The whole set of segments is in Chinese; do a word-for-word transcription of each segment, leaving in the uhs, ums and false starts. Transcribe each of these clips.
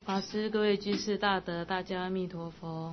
法师、各位居士大德，大家阿弥陀佛。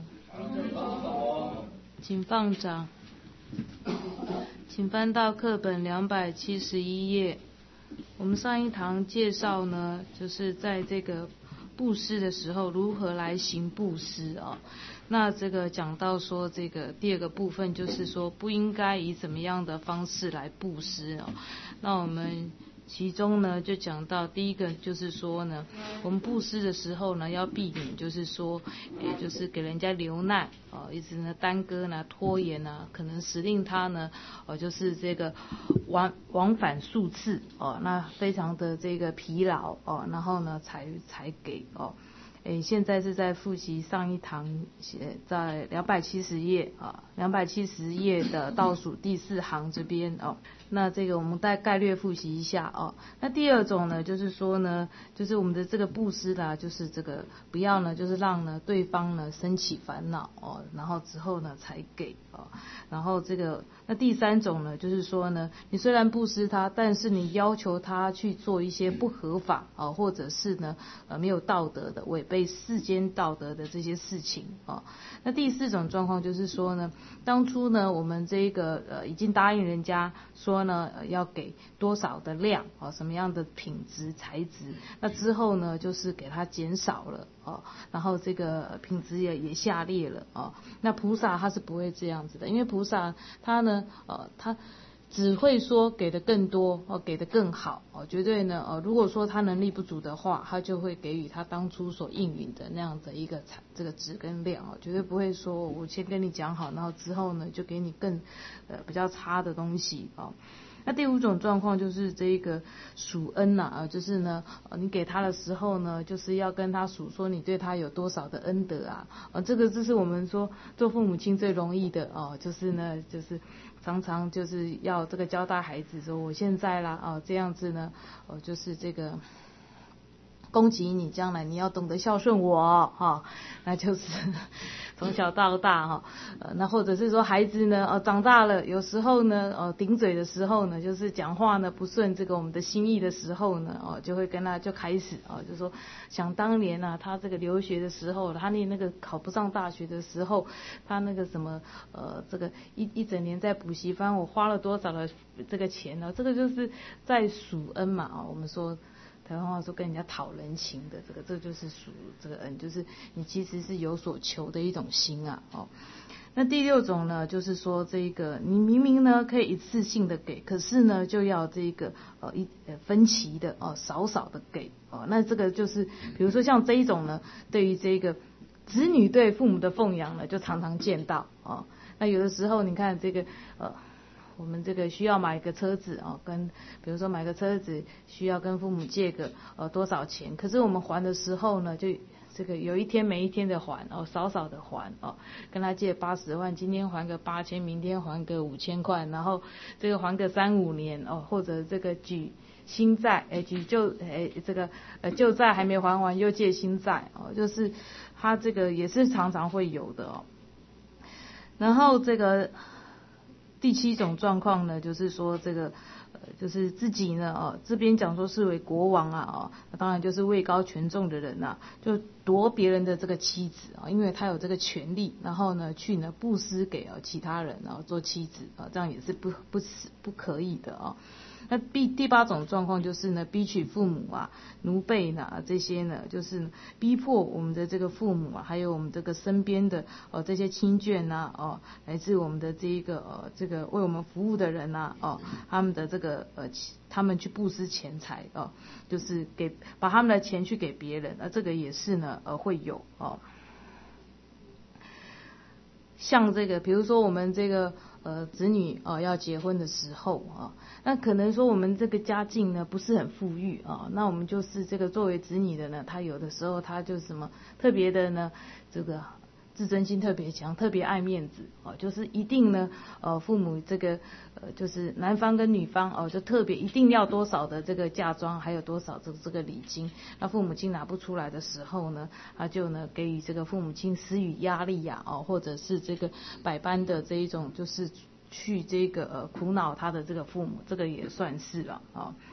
请放掌，请翻到课本两百七十一页。我们上一堂介绍呢，就是在这个布施的时候如何来行布施啊。那这个讲到说，这个第二个部分就是说，不应该以怎么样的方式来布施啊。那我们其中呢，就讲到第一个就是说呢，我们布施的时候呢，要避免就是说，也就是给人家留难啊，一直呢耽搁呢、拖延啊，可能使令他呢，呃，就是这个往往返数次哦，那非常的这个疲劳哦，然后呢才才给哦。诶，现在是在复习上一堂，写在两百七十页啊，两百七十页的倒数第四行这边哦。那这个我们大概略复习一下哦。那第二种呢，就是说呢，就是我们的这个布施啦，就是这个不要呢，就是让呢对方呢生起烦恼哦，然后之后呢才给哦。然后这个那第三种呢，就是说呢，你虽然布施他，但是你要求他去做一些不合法啊，或者是呢呃没有道德的、违背世间道德的这些事情啊。那第四种状况就是说呢，当初呢我们这个呃已经答应人家说呢、呃、要给多少的量啊，什么样的品质材质，那之后呢就是给他减少了啊，然后这个品质也也下劣了啊。那菩萨他是不会这样子的，因为菩萨他呢呃他只会说给的更多哦，给的更好哦，绝对呢呃，如果说他能力不足的话，他就会给予他当初所应允的那样的一个这个质跟量哦，绝对不会说我先跟你讲好，然后之后呢就给你更呃比较差的东西哦。那第五种状况就是这个数恩呐啊，就是呢，你给他的时候呢，就是要跟他数说你对他有多少的恩德啊，啊，这个这是我们说做父母亲最容易的哦，就是呢，就是常常就是要这个交代孩子说我现在啦啊，这样子呢，哦，就是这个。恭喜你将来你要懂得孝顺我哈、哦，那就是从小到大哈、呃，那或者是说孩子呢呃长大了，有时候呢呃顶嘴的时候呢，就是讲话呢不顺这个我们的心意的时候呢哦，就会跟他就开始哦，就说想当年啊，他这个留学的时候，他那那个考不上大学的时候，他那个什么呃这个一一整年在补习班，我花了多少的这个钱呢？这个就是在数恩嘛啊、哦，我们说。台湾话说跟人家讨人情的这个，这就是属这个恩，就是你其实是有所求的一种心啊，哦。那第六种呢，就是说这个你明明呢可以一次性的给，可是呢就要这个呃一呃分期的哦，少少的给哦。那这个就是比如说像这一种呢，对于这个子女对父母的奉养呢，就常常见到哦。那有的时候你看这个呃。我们这个需要买个车子啊，跟比如说买个车子需要跟父母借个呃多少钱，可是我们还的时候呢，就这个有一天没一天的还哦，少少的还哦，跟他借八十万，今天还个八千，明天还个五千块，然后这个还个三五年哦，或者这个举新债，哎举旧哎这个呃旧债还没还完又借新债哦，就是他这个也是常常会有的哦，然后这个。第七种状况呢，就是说这个，呃，就是自己呢，哦，这边讲说是为国王啊，哦，当然就是位高权重的人呐，就夺别人的这个妻子啊，因为他有这个权利，然后呢去呢布施给啊其他人啊做妻子啊，这样也是不不不可以的啊。那第第八种状况就是呢，逼取父母啊、奴婢呢这些呢，就是逼迫我们的这个父母啊，还有我们这个身边的哦这些亲眷呐，哦，来自我们的这一个呃这个为我们服务的人呐，哦，他们的这个呃他们去布施钱财哦，就是给把他们的钱去给别人，那这个也是呢呃会有哦。像这个，比如说我们这个呃子女啊、呃、要结婚的时候啊，那可能说我们这个家境呢不是很富裕啊，那我们就是这个作为子女的呢，他有的时候他就什么特别的呢，这个自尊心特别强，特别爱面子哦，就是一定呢，呃，父母这个呃，就是男方跟女方哦，就特别一定要多少的这个嫁妆，还有多少这这个礼金。那父母亲拿不出来的时候呢，他就呢给予这个父母亲施予压力呀、啊，哦，或者是这个百般的这一种，就是去这个呃苦恼他的这个父母，这个也算是了啊、哦。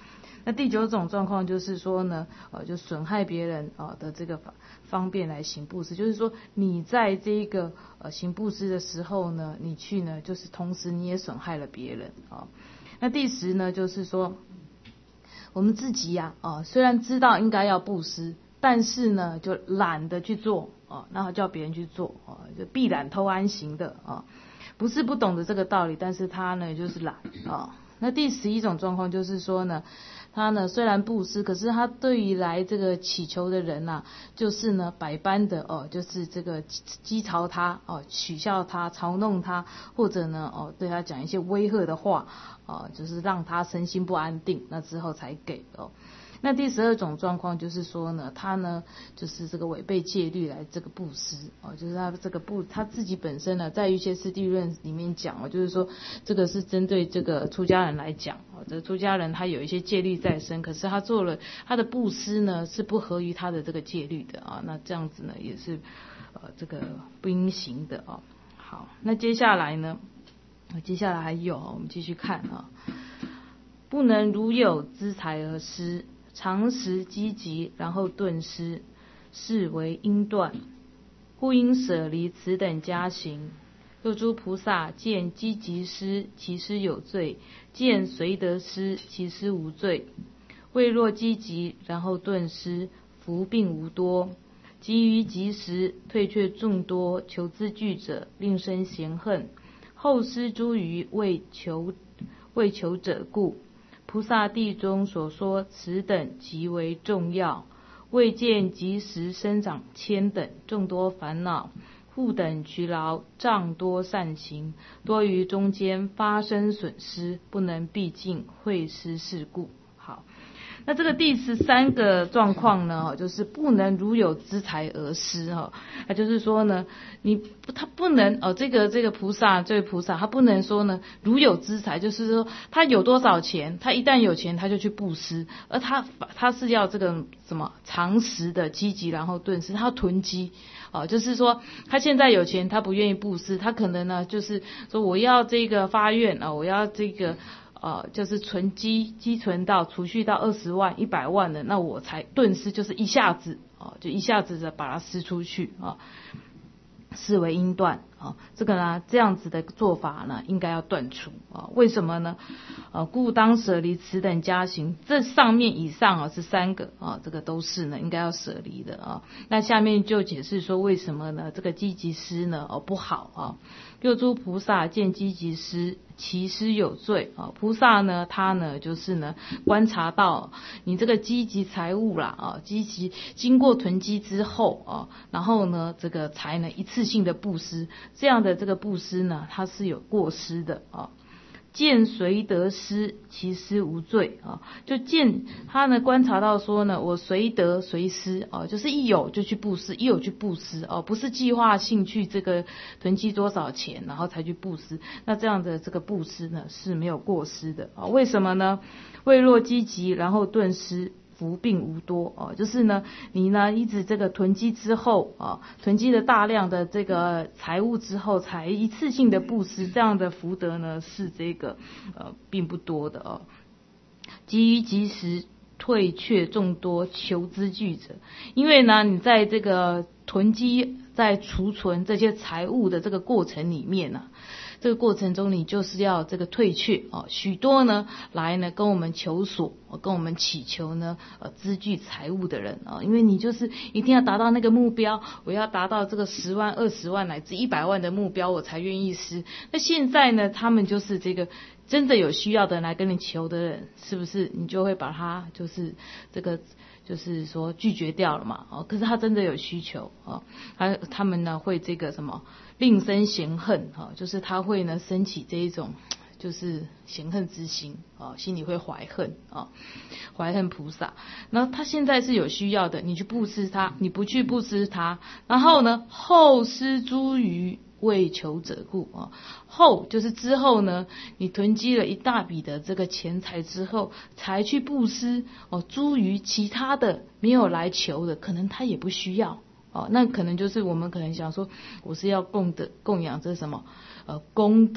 那第九种状况就是说呢，呃，就损害别人啊的这个方便来行布施，就是说你在这个呃行布施的时候呢，你去呢，就是同时你也损害了别人啊。那第十呢，就是说我们自己呀啊，虽然知道应该要布施，但是呢就懒得去做啊，然后叫别人去做啊，就避懒偷安型的啊，不是不懂得这个道理，但是他呢就是懒啊。那第十一种状况就是说呢，他呢虽然布施，可是他对于来这个祈求的人呐、啊，就是呢百般的哦，就是这个讥嘲他哦，取笑他，嘲弄他，或者呢哦对他讲一些威吓的话哦，就是让他身心不安定，那之后才给哦。那第十二种状况就是说呢，他呢就是这个违背戒律来这个布施哦，就是他这个布他自己本身呢，在一些释地论里面讲哦，就是说这个是针对这个出家人来讲哦，这个出家人他有一些戒律在身，可是他做了他的布施呢是不合于他的这个戒律的啊，那这样子呢也是呃这个不应行的哦。好，那接下来呢，接下来还有我们继续看啊，不能如有资财而施。常时积极，然后顿失，是为因断，故应舍离此等加行。若诸菩萨见积极施，其施有罪；见随得施，其施无罪。未若积极，然后顿失，福并无多。急于及时，退却众多，求资具者，令生嫌恨。后施诸余，为求为求者故。菩萨地中所说此等极为重要，未见及时生长千等众多烦恼，护等劬劳，障多善行，多于中间发生损失，不能毕竟，会失事故。好，那这个第十三个状况呢，就是不能如有资财而施哈，那就是说呢，你他不能哦，这个这个菩萨这位菩萨他不能说呢如有资财，就是说他有多少钱，他一旦有钱他就去布施，而他他是要这个什么常识的积极，然后顿施，他要囤积哦，就是说他现在有钱，他不愿意布施，他可能呢就是说我要这个发愿啊，我要这个。呃，就是存积积存到储蓄到二十万、一百万的，那我才顿施，就是一下子啊、呃，就一下子的把它施出去啊，视为应断啊。这个呢，这样子的做法呢，应该要断除啊。为什么呢？呃，故当舍离此等加行。这上面以上啊是三个啊，这个都是呢应该要舍离的啊。那下面就解释说为什么呢？这个积极施呢哦不好啊。六诸菩萨见积极施，其施有罪啊。菩萨呢，他呢就是呢观察到你这个积极财物啦啊，积极经过囤积之后啊，然后呢这个才能一次性的布施，这样的这个布施呢，它是有过失的啊。见随得施，其施无罪啊。就见他呢观察到说呢，我随得随施啊，就是一有就去布施，一有去布施哦，不是计划性去这个囤积多少钱，然后才去布施。那这样的这个布施呢是没有过失的啊。为什么呢？未若积极，然后顿施。福并无多哦，就是呢，你呢一直这个囤积之后啊，囤积了大量的这个财物之后，才一次性的布施，这样的福德呢是这个呃并不多的哦。急于及时，退却众多，求资具者，因为呢你在这个囤积、在储存这些财物的这个过程里面呢、啊。这个过程中，你就是要这个退却哦，许多呢来呢跟我们求索，跟我们祈求呢呃资具财物的人啊、哦，因为你就是一定要达到那个目标，我要达到这个十万、二十万乃至一百万的目标，我才愿意施。那现在呢，他们就是这个真的有需要的人来跟你求的人，是不是你就会把他就是这个就是说拒绝掉了嘛？哦，可是他真的有需求哦，他他们呢会这个什么？令生嫌恨哈，就是他会呢升起这一种就是嫌恨之心啊，心里会怀恨啊，怀恨菩萨。然后他现在是有需要的，你去布施他，你不去布施他，然后呢后施诸余，为求者故啊。后就是之后呢，你囤积了一大笔的这个钱财之后，才去布施哦，诸余其他的没有来求的，可能他也不需要。哦，那可能就是我们可能想说，我是要供的供养这什么呃功德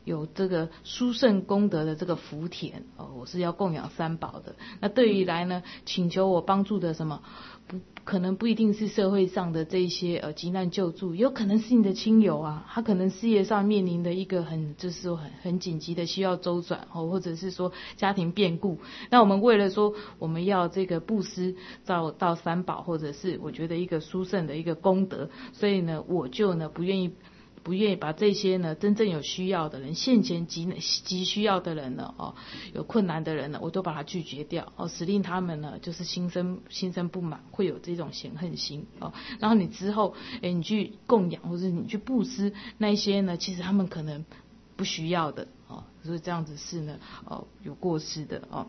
有这个殊胜功德的这个福田哦，我是要供养三宝的。那对于来呢请求我帮助的什么，不可能不一定是社会上的这一些呃急难救助，有可能是你的亲友啊，他可能事业上面临的一个很就是说很很紧急的需要周转哦，或者是说家庭变故。那我们为了说我们要这个布施到到三宝，或者是我觉得一个殊胜的一个功德，所以呢我就呢不愿意。不愿意把这些呢真正有需要的人，现前急急需要的人呢，哦，有困难的人呢，我都把它拒绝掉，哦，使令他们呢就是心生心生不满，会有这种嫌恨心，哦，然后你之后，哎，你去供养或者你去布施那一些呢，其实他们可能不需要的，哦，所以这样子是呢，哦，有过失的，哦，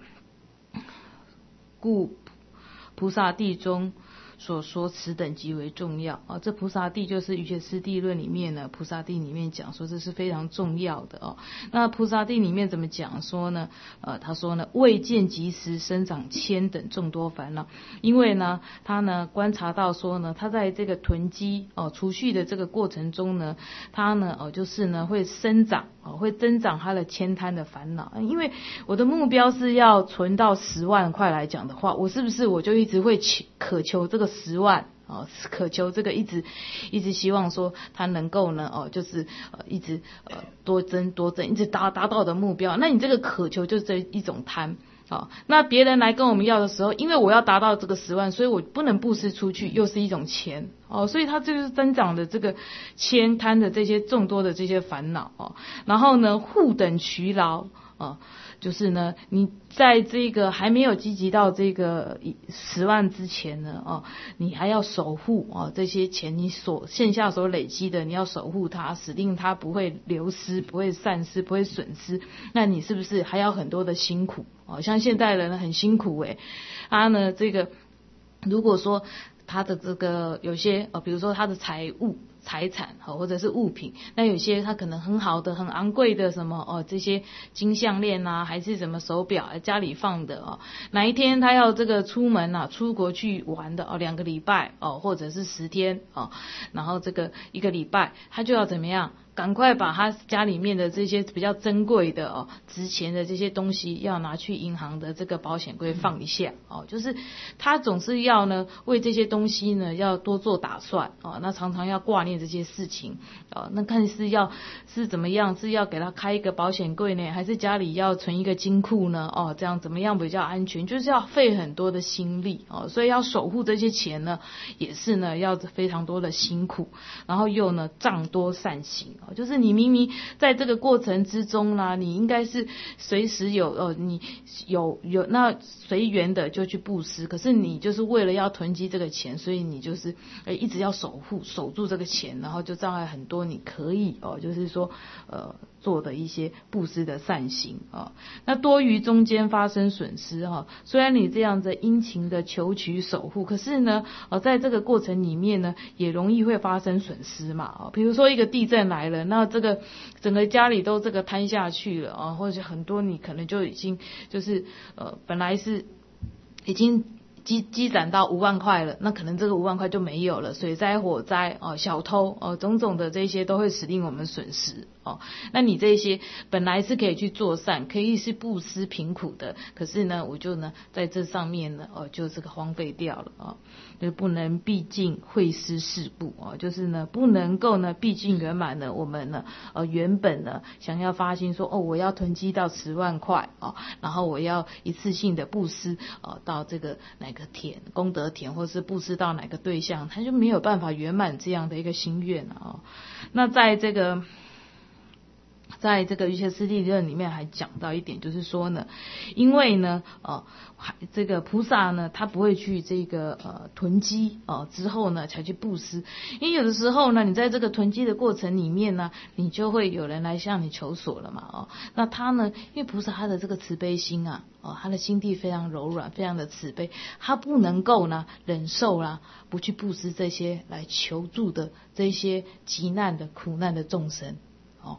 故菩萨地中。所说此等极为重要啊！这菩萨地就是《瑜伽师地论》里面呢，菩萨地里面讲说这是非常重要的哦。那菩萨地里面怎么讲说呢？呃，他说呢，未见及时生长千等众多烦恼，因为呢，他呢观察到说呢，他在这个囤积哦储蓄的这个过程中呢，他呢哦就是呢会生长哦会增长他的悭贪的烦恼。因为我的目标是要存到十万块来讲的话，我是不是我就一直会渴求这个十万哦，渴求这个一直一直希望说他能够呢哦，就是呃一直呃多增多增，一直达达到我的目标。那你这个渴求就是这一种贪。哦，那别人来跟我们要的时候，因为我要达到这个十万，所以我不能布施出去，又是一种钱哦，所以它就是增长的这个悭贪的这些众多的这些烦恼哦。然后呢，互等渠劳哦，就是呢，你在这个还没有积极到这个十万之前呢哦，你还要守护哦这些钱，你所线下所累积的，你要守护它，使令它不会流失，不会散失，不会损失。那你是不是还要很多的辛苦？哦，像现代人很辛苦诶，他呢这个如果说他的这个有些呃，比如说他的财物、财产或者是物品，那有些他可能很好的、很昂贵的什么哦，这些金项链啊，还是什么手表，家里放的哦，哪一天他要这个出门啊，出国去玩的哦，两个礼拜哦，或者是十天哦，然后这个一个礼拜，他就要怎么样？赶快把他家里面的这些比较珍贵的哦、值钱的这些东西，要拿去银行的这个保险柜放一下哦。就是他总是要呢为这些东西呢要多做打算哦。那常常要挂念这些事情哦。那看是要是怎么样，是要给他开一个保险柜呢，还是家里要存一个金库呢？哦，这样怎么样比较安全？就是要费很多的心力哦。所以要守护这些钱呢，也是呢要非常多的辛苦，然后又呢障多善行。就是你明明在这个过程之中啦，你应该是随时有呃，你有有那随缘的就去布施，可是你就是为了要囤积这个钱，所以你就是呃一直要守护守住这个钱，然后就障碍很多你可以哦，就是说呃做的一些布施的善行啊。那多于中间发生损失哈，虽然你这样子殷勤的求取守护，可是呢呃在这个过程里面呢，也容易会发生损失嘛啊，比如说一个地震来了。那这个整个家里都这个瘫下去了啊，或者很多你可能就已经就是呃本来是已经积积攒到五万块了，那可能这个五万块就没有了，水灾、火灾哦、小偷哦，种种的这些都会使令我们损失哦。那你这些本来是可以去做善，可以是布施贫苦的，可是呢，我就呢在这上面呢哦，就这个荒废掉了哦，就不能毕竟会施事故哦，就是呢不能够呢毕竟圆满呢，我们呢呃原本呢想要发心说哦，我要囤积到十万块哦，然后我要一次性的布施哦到这个哪个田功德田，或是布施到哪个对象，他就没有办法圆满这样的一个心愿啊、哦。那在这个在这个瑜伽师地论里面还讲到一点，就是说呢，因为呢，呃，这个菩萨呢，他不会去这个呃囤积哦、呃，之后呢才去布施，因为有的时候呢，你在这个囤积的过程里面呢，你就会有人来向你求索了嘛，哦，那他呢，因为菩萨他的这个慈悲心啊，哦，他的心地非常柔软，非常的慈悲，他不能够呢忍受啦，不去布施这些来求助的这些急难的苦难的众生，哦。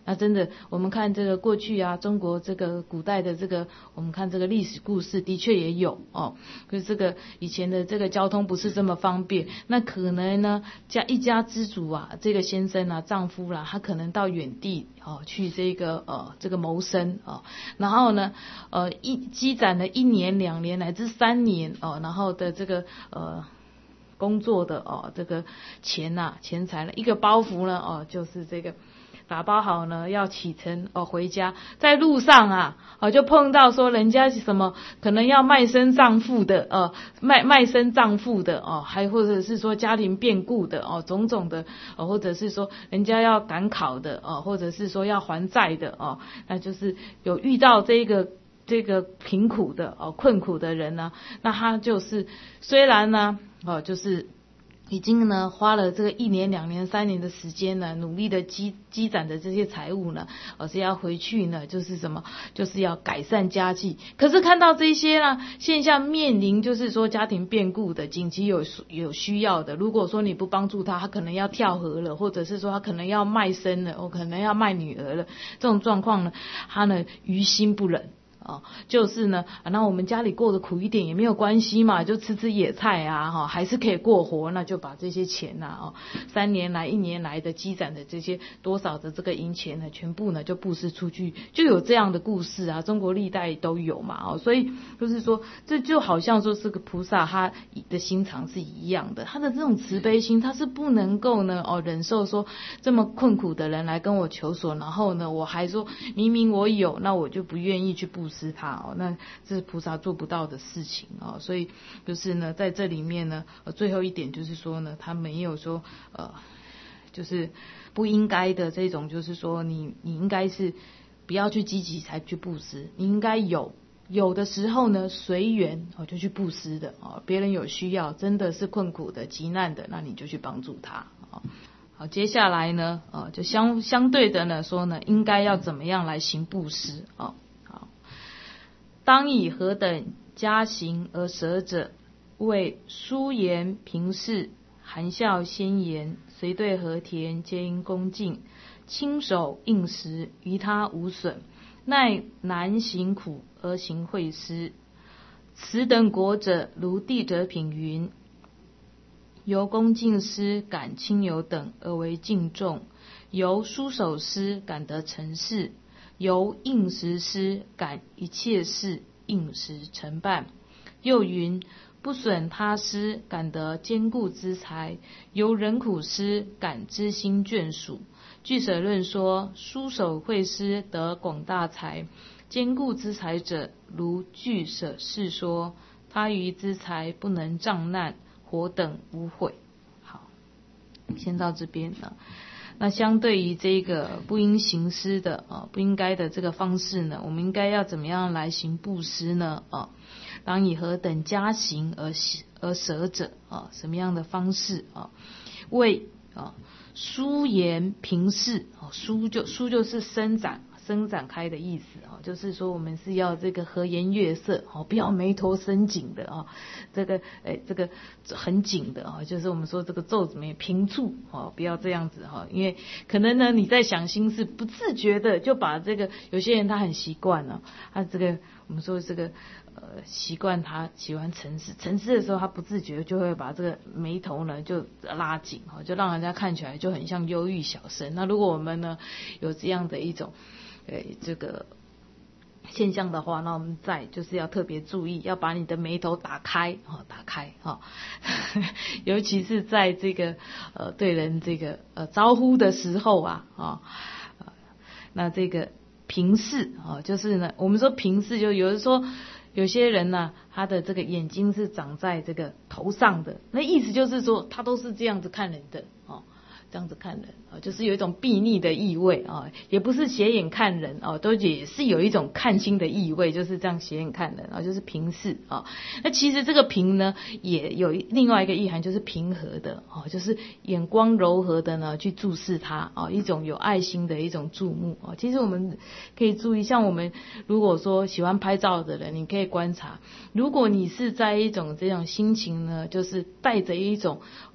那真的我们看这个过去啊，中国这个古代的这个，我们看这个历史故事的确也有哦，就是这个以前的这个交通不是这么方便，那可能呢家一家之主啊，这个先生啊丈夫啦、啊，他可能到远地哦去这个呃这个谋生哦，然后呢呃一积攒了一年两年乃至三年哦，然后的这个呃工作的哦这个钱呐、啊、钱财呢一个包袱呢哦就是这个打包好呢要启程哦回家，在路上啊哦就碰到说人家什么可能要卖身葬父的呃卖卖身葬父的哦，还或者是说家庭变故的哦种种的哦，或者是说人家要赶考的哦，或者是说要还债的哦，那就是有遇到这个这个贫苦的哦困苦的人呢，那他就是虽然呢哦就是已经呢花了这个一年两年三年的时间呢，努力的积积攒的这些财物呢，而是要回去呢，就是什么，就是要改善家计。可是看到这些呢现象，面临就是说家庭变故的，紧急有有需要的，如果说你不帮助他，他可能要跳河了，或者是说他可能要卖身了，我可能要卖女儿了，这种状况呢，他呢于心不忍。哦，就是呢，那我们家里过得苦一点也没有关系嘛，就吃吃野菜啊，哈，还是可以过活，那就把这些钱呐、啊，哦，三年来、一年来的积攒的这些多少的这个银钱呢，全部呢就布施出去，就有这样的故事啊，中国历代都有嘛，哦，所以就是说，这就好像说是个菩萨他的心肠是一样的，他的这种慈悲心，他是不能够呢，哦，忍受说这么困苦的人来跟我求索，然后呢，我还说明明我有，那我就不愿意去布施。施他哦，那这是菩萨做不到的事情哦，所以就是呢，在这里面呢，呃，最后一点就是说呢，他没有说呃，就是不应该的这种，就是说你你应该是不要去积极才去布施，你应该有有的时候呢随缘哦就去布施的哦，别人有需要，真的是困苦的、急难的，那你就去帮助他哦。好，接下来呢，呃，就相相对的呢说呢，应该要怎么样来行布施哦。当以何等家行而舍者，为疏言平视，含笑先言，随对和田，皆因恭敬，亲手应食，于他无损，奈难行苦而行惠施。此等果者，如地者品云：由恭敬施感亲友等而为敬重，由疏守施感得成事，由应时施感一切事应时成办。又云：不损他施感得坚固之财，由人苦施感知心眷属。俱舍论说，疏守惠施得广大财，坚固之财者，如俱舍是说，他于之财不能障难，火等无悔。好，先到这边了。那相对于这个不应行施的啊，不应该的这个方式呢，我们应该要怎么样来行布施呢？啊，当以何等家行而而舍者啊？什么样的方式啊？为啊疏言平视啊，疏就疏就是伸展。伸展开的意思啊，就是说我们是要这个和颜悦色哦，不要眉头深紧的啊，这个哎这个很紧的啊，就是我们说这个皱眉平蹙哦，不要这样子哈，因为可能呢你在想心事，不自觉的就把这个有些人他很习惯了，他这个我们说这个呃习惯他喜欢沉思，沉思的时候他不自觉就会把这个眉头呢就拉紧哈，就让人家看起来就很像忧郁小生。那如果我们呢有这样的一种诶，这个现象的话，那我们再就是要特别注意，要把你的眉头打开啊，打开啊，尤其是在这个呃对人这个呃招呼的时候啊啊，那这个平视啊，就是呢，我们说平视，就有的说有些人呢、啊，他的这个眼睛是长在这个头上的，那意思就是说他都是这样子看人的啊。这样子看人啊，就是有一种睥睨的意味啊，也不是斜眼看人啊，都也是有一种看清的意味，就是这样斜眼看人啊，就是平视啊。那其实这个平呢，也有另外一个意涵，就是平和的啊，就是眼光柔和的呢去注视他啊，一种有爱心的一种注目啊。其实我们可以注意，像我们如果说喜欢拍照的人，你可以观察，如果你是在一种这种心情呢，就是带着一种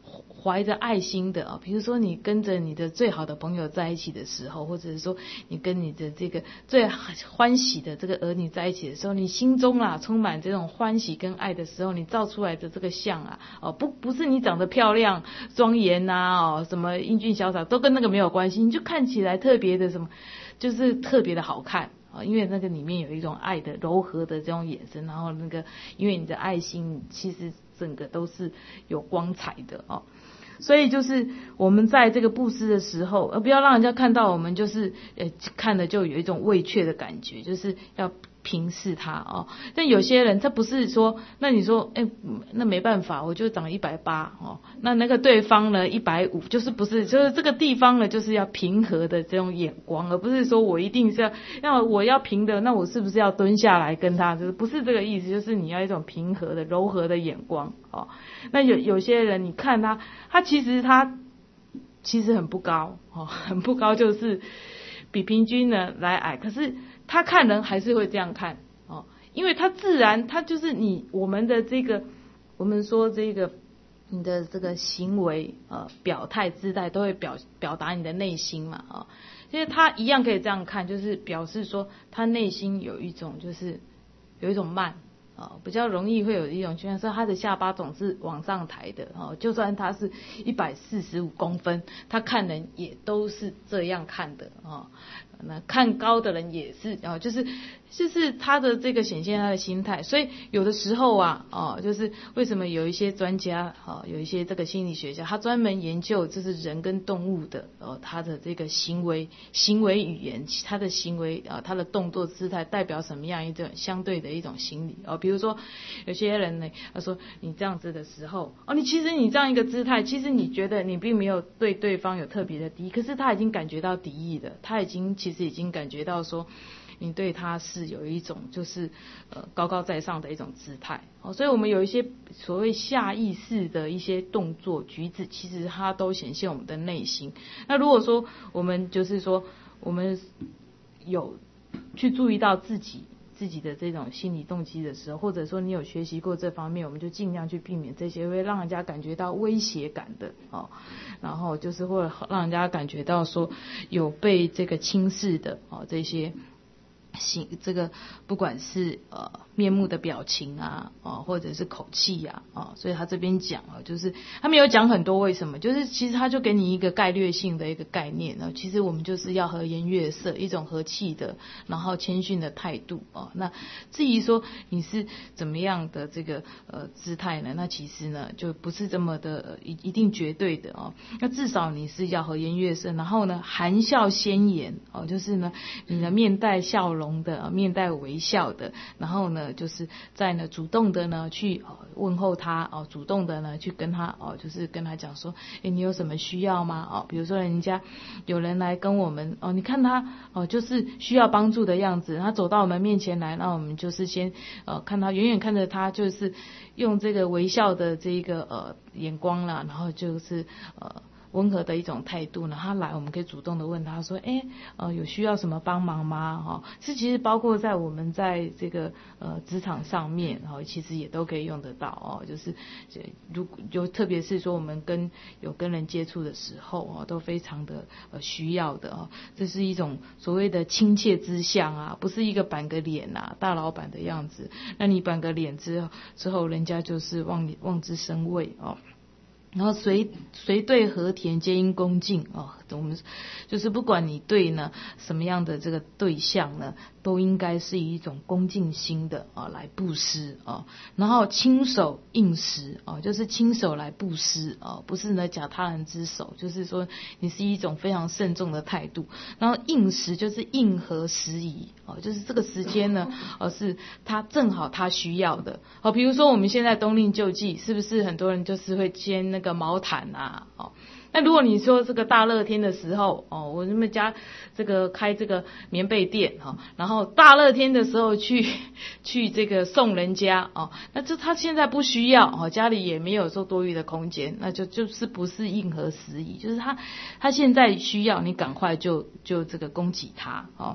怀着爱心的啊，比如说你跟着你的最好的朋友在一起的时候，或者是说你跟你的这个最欢喜的这个儿女在一起的时候，你心中啊充满这种欢喜跟爱的时候，你照出来的这个像啊，哦不不是你长得漂亮庄严呐，哦什么英俊潇洒，都跟那个没有关系，你就看起来特别的什么，就是特别的好看。因为那个里面有一种爱的柔和的这种眼神，然后那个因为你的爱心其实整个都是有光彩的哦，所以就是我们在这个布施的时候，呃，不要让人家看到我们就是呃看了就有一种畏怯的感觉，就是要平视他哦。但有些人他不是说，那你说，哎，那没办法，我就长一百八哦，那那个对方呢一百五，就是不是，就是这个地方呢，就是要平和的这种眼光，而不是说我一定是要，要我要平的，那我是不是要蹲下来跟他？就是不是这个意思，就是你要一种平和的、柔和的眼光哦。那有有些人，你看他，他其实他其实很不高哦，很不高，就是比平均呢来矮，可是他看人还是会这样看哦，因为他自然他就是你我们的这个我们说这个你的这个行为呃表态姿态都会表表达你的内心嘛啊、哦，因为他一样可以这样看，就是表示说他内心有一种就是有一种慢。哦，比较容易会有一种情况是他的下巴总是往上抬的哦，就算他是一百四十五公分，他看人也都是这样看的哦。那看高的人也是哦，就是就是他的这个显现他的心态，所以有的时候啊哦，就是为什么有一些专家哦，有一些这个心理学家，他专门研究就是人跟动物的哦，他的这个行为行为语言，他的行为啊、哦，他的动作姿态代表什么样一种相对的一种心理哦。比如说有些人呢，他说你这样子的时候哦，你其实你这样一个姿态，其实你觉得你并没有对对方有特别的敌意，可是他已经感觉到敌意了，他已经其实已经感觉到说你对他是有一种就是呃高高在上的一种姿态哦，所以我们有一些所谓下意识的一些动作举止，其实它都显现我们的内心。那如果说我们就是说我们有去注意到自己自己的这种心理动机的时候，或者说你有学习过这方面，我们就尽量去避免这些会让人家感觉到威胁感的哦，然后就是会让人家感觉到说有被这个轻视的哦，这些行这个不管是呃面目的表情啊，哦或者是口气呀、啊，哦，所以他这边讲啊，就是他没有讲很多为什么，就是其实他就给你一个概略性的一个概念啊，其实我们就是要和颜悦色，一种和气的，然后谦逊的态度哦。那至于说你是怎么样的这个呃姿态呢？那其实呢就不是这么的一一定绝对的哦。那至少你是要和颜悦色，然后呢含笑鲜颜哦，就是呢你的面带笑容。的面带微笑的，然后呢，就是在呢主动的呢去、哦、问候他哦，主动的呢去跟他哦，就是跟他讲说，哎，你有什么需要吗？哦，比如说人家有人来跟我们哦，你看他哦，就是需要帮助的样子，他走到我们面前来，那我们就是先呃看他远远看着他，就是用这个微笑的这个呃眼光啦，然后就是呃。温和的一种态度呢，他来我们可以主动的问他说，哎，呃，有需要什么帮忙吗？哈、哦，是其实包括在我们在这个呃职场上面，然、哦、后其实也都可以用得到哦，就是如果就特别是说我们跟有跟人接触的时候哦，都非常的呃需要的哦，这是一种所谓的亲切之相啊，不是一个板个脸啊，大老板的样子，那你板个脸之后之后，人家就是望你望之生畏哦。然后随随对和田皆应恭敬哦，我们就是不管你对呢什么样的这个对象呢，都应该是以一种恭敬心的啊来布施啊，然后亲手应时啊，就是亲手来布施啊，不是呢假他人之手，就是说你是一种非常慎重的态度。然后应时就是应和时宜啊，就是这个时间呢，而、啊、是他正好他需要的哦。比如说我们现在冬令救济，是不是很多人就是会兼那个毛毯啊哦。那如果你说这个大热天的时候哦，我们家这个开这个棉被店哈、哦，然后大热天的时候去去这个送人家哦，那就他现在不需要哦，家里也没有说多余的空间，那就就是不是应和时宜，就是他他现在需要，你赶快就就这个供给他哦。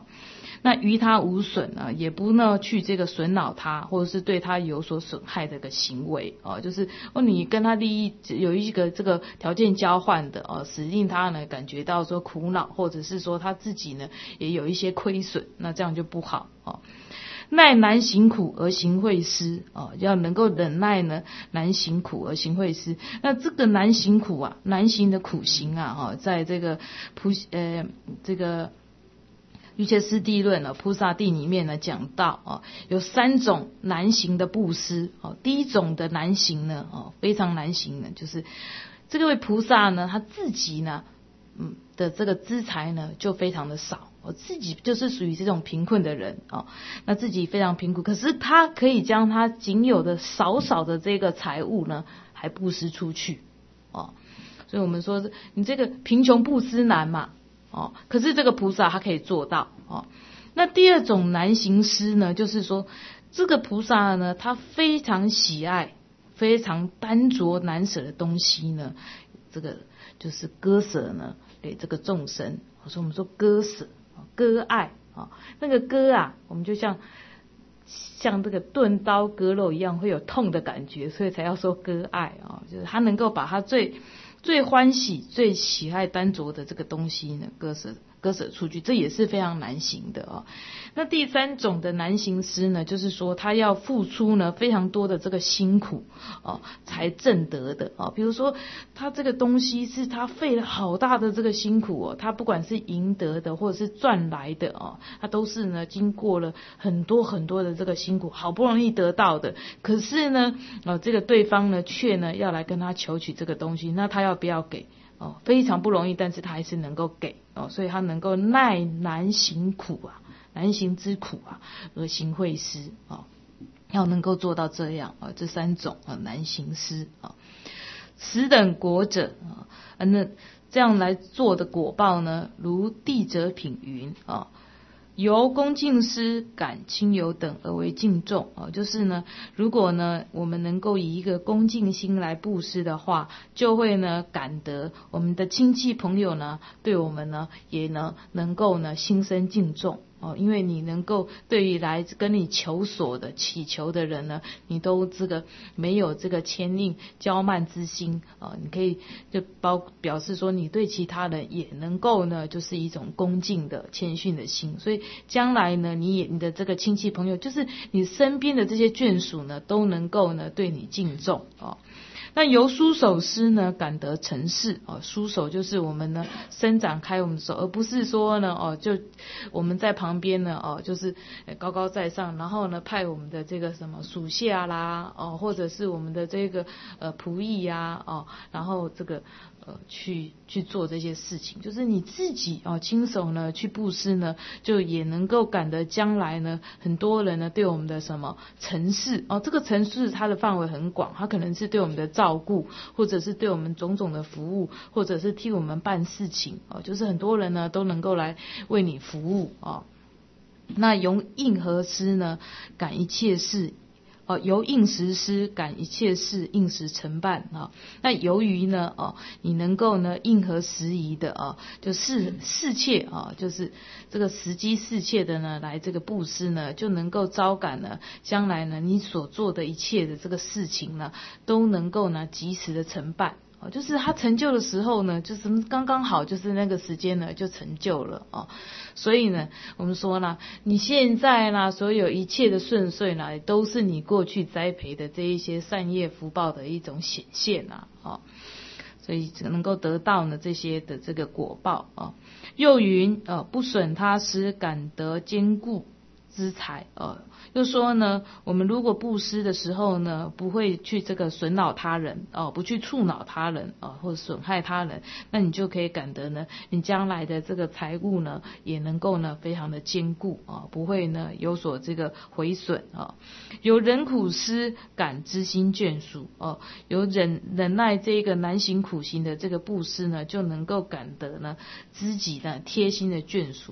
那于他无损啊，也不呢去这个损恼他，或者是对他有所损害的一个行为哦，就是哦你跟他利益有一个这个条件交换的哦，使令他呢感觉到说苦恼，或者是说他自己呢也有一些亏损，那这样就不好哦。耐难行苦而行惠施哦，要能够忍耐呢难行苦而行惠施。那这个难行苦啊，难行的苦行啊，哈、哦，在这个菩呃这个瑜伽师地论呢菩萨地里面呢讲到哦，有三种难行的布施哦。第一种的难行呢哦，非常难行呢，就是这个位菩萨呢他自己呢嗯的这个资财呢就非常的少。我自己就是属于这种贫困的人哦，那自己非常贫苦，可是他可以将他仅有的少少的这个财物呢，还布施出去哦。所以我们说，你这个贫穷布施难嘛哦，可是这个菩萨他可以做到哦。那第二种难行施呢，就是说这个菩萨呢，他非常喜爱、非常单着难舍的东西呢，这个就是割舍呢给这个众生。所以我们说割舍。割爱啊，那个割啊，我们就像像这个钝刀割肉一样，会有痛的感觉，所以才要说割爱啊，就是他能够把他最最欢喜、最喜爱单着的这个东西呢，割舍割舍出去，这也是非常难行的哦。那第三种的难行施呢，就是说他要付出呢非常多的这个辛苦哦，才挣得的哦。比如说他这个东西是他费了好大的这个辛苦哦，他不管是赢得的或者是赚来的哦，他都是呢经过了很多很多的这个辛苦，好不容易得到的。可是呢，哦这个对方呢却呢要来跟他求取这个东西，那他要不要给？哦，非常不容易，但是他还是能够给哦，所以他能够耐难行苦啊，难行之苦啊，而行惠施啊，要能够做到这样啊，这三种啊难行施啊，此等果者啊，那这样来做的果报呢，如地者品云啊。由恭敬施感亲友等而为敬重哦，就是呢，如果呢我们能够以一个恭敬心来布施的话，就会呢感得我们的亲戚朋友呢对我们呢也呢能够呢心生敬重哦，因为你能够对于来跟你求索的祈求的人呢，你都这个没有这个牵令骄慢之心啊、哦，你可以就包表示说你对其他人也能够呢就是一种恭敬的谦逊的心，所以将来呢你也你的这个亲戚朋友，就是你身边的这些眷属呢，都能够呢对你敬重哦。那由舒手施呢，感得成事哦。舒手就是我们呢伸展开我们的手，而不是说呢哦，就我们在旁边呢哦，就是高高在上，然后呢派我们的这个什么属下啦哦，或者是我们的这个呃仆役呀哦，然后这个呃去去做这些事情，就是你自己哦亲手呢去布施呢，就也能够感得将来呢很多人呢对我们的什么承事哦，这个承事它的范围很广，它可能是对我们的照顾，或者是对我们种种的服务，或者是替我们办事情哦，就是很多人呢都能够来为你服务哦。那由应和施呢，感一切事。哦，由应时施感一切事，应时承办啊。那由于呢，哦，你能够呢应和时宜的啊，就适适切啊，就是这个时机适切的呢，来这个布施呢，就能够招感呢，将来呢你所做的一切的这个事情呢，都能够呢及时的承办。哦，就是他成就的时候呢，就是刚刚好，就是那个时间呢就成就了哦。所以呢，我们说呢，你现在呢，所有一切的顺遂呢，都是你过去栽培的这一些善业福报的一种显现啊，哦。所以能够得到呢这些的这个果报啊。又云呃，不损他施，感得坚固资财呃。又说呢，我们如果布施的时候呢，不会去这个损恼他人哦，不去触恼他人哦，或者损害他人，那你就可以感得呢，你将来的这个财物呢，也能够呢非常的坚固啊，不会呢有所这个毁损啊。有忍苦施，感知心眷属哦，有忍忍耐这个难行苦行的这个布施呢，就能够感得呢知己呢贴心的眷属